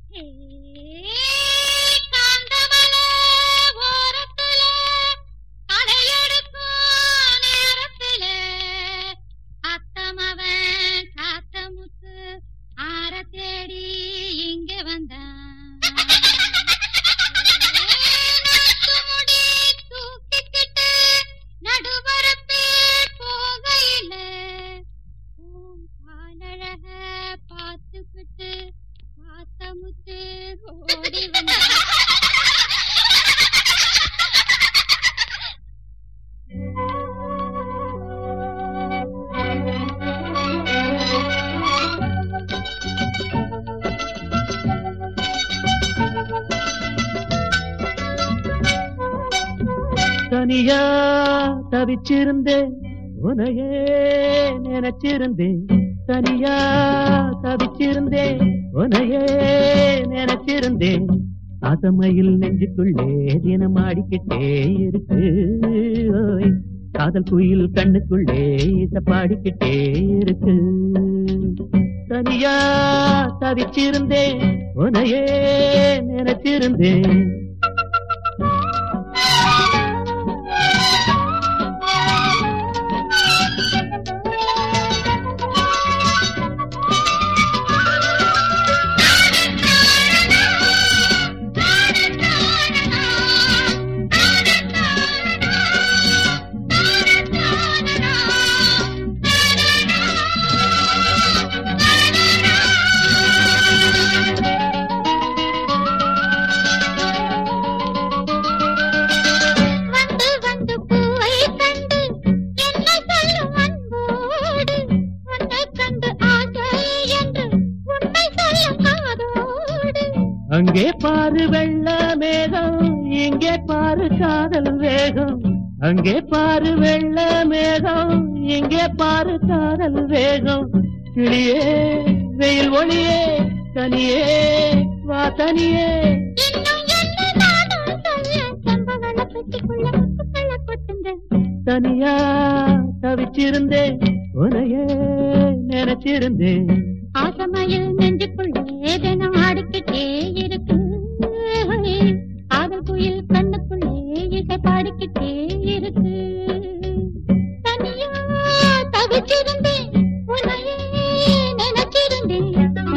தனியா தவிச்சிருந்தேன் உனையே நினைச்சிருந்தேன் தனியா தவிச்சிருந்தேன் உனையே நினைச்சிருந்தேன் ஆசமையில் நெஞ்சுக்குள்ளே தினம் ஆடிக்கிட்டே இருக்கு காதல் குயில் கண்ணுக்குள்ளே இசை பாடிக்கிட்டே இருக்கு தனியா தவிச்சிருந்தேன் உனையே நினைச்சிருந்தேன் அங்கே பாரு வெள்ள மேகம் இங்கே பாரு காதல் வேகம் அங்கே பாரு வெள்ள மேகம் இங்கே பாரு காதல் வேகம் கிளியே வெயில் ஒளியே தனியே வா தனியே தனியா தவிச்சிருந்தேன் உனையே நினைச்சிருந்தேன் ஆசமையில் நெஞ்சுக்குள்ளே தினம் ஆடிக்கிட்டே இருக்கு காதல் குயில் கண்ணுக்குள்ளே இசை பாடிக்கிட்டே இருக்கு தனியா தவிச்சிருந்தேன் உன்னையே நினைச்சிருந்தேன்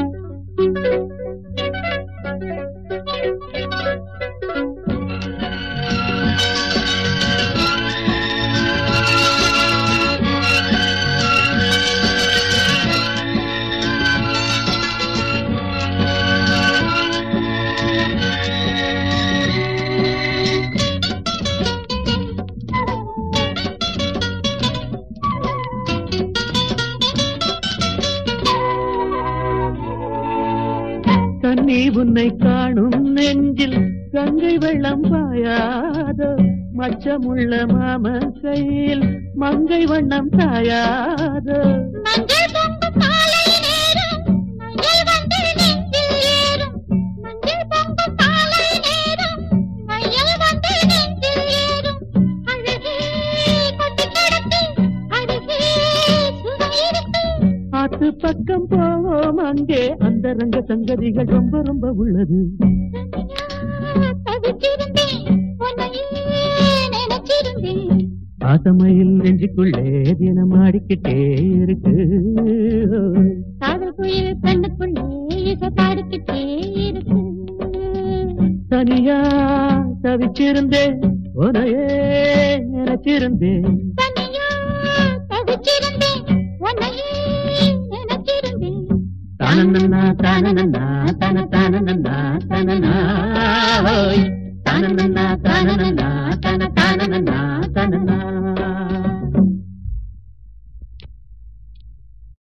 கண்ணி உன்னை காணும் நெஞ்சில் கங்கை வெள்ளம் பாயாதோ மச்சமுள்ள மாமன் கையில் மங்கை வண்ணம் தாயாதோ ஆத்து பக்கம் போவோம் அங்கே அந்த ரங்க சங்கதிகள் ரொம்ப ரொம்ப உள்ளது ஆசமையில் நெஞ்சுக்குள்ளே தினம் ஆடிக்கிட்டே இருக்கு காதல் குயில் கண்ணுக்குள்ளே இசை பாடிக்கிட்டே இருக்கு தனியா தவிச்சிருந்தேன் உனையே நினைச்சிருந்தேன் தனியா தவிச்சிருந்தேன் உன்னையே நினைச்சிருந்தேன் தானநன்னா தானநன்னா தன தானநன்னா தனனா தானநன்னா தானநன்னா தன தானநன்னா தனனா